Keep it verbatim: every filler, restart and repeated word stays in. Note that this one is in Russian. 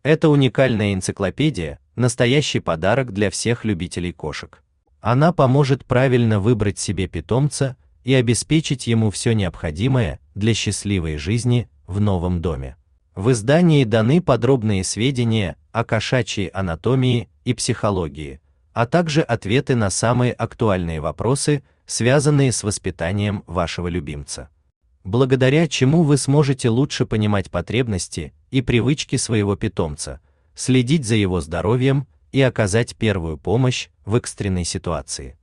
Это уникальная энциклопедия, настоящий подарок для всех любителей кошек. Она поможет правильно выбрать себе питомца и обеспечить ему все необходимое для счастливой жизни в новом доме. В издании даны подробные сведения о кошачьей анатомии и психологии, а также ответы на самые актуальные вопросы, связанные с воспитанием вашего любимца. Благодаря чему вы сможете лучше понимать потребности и привычки своего питомца, следить за его здоровьем и оказать первую помощь в экстренной ситуации.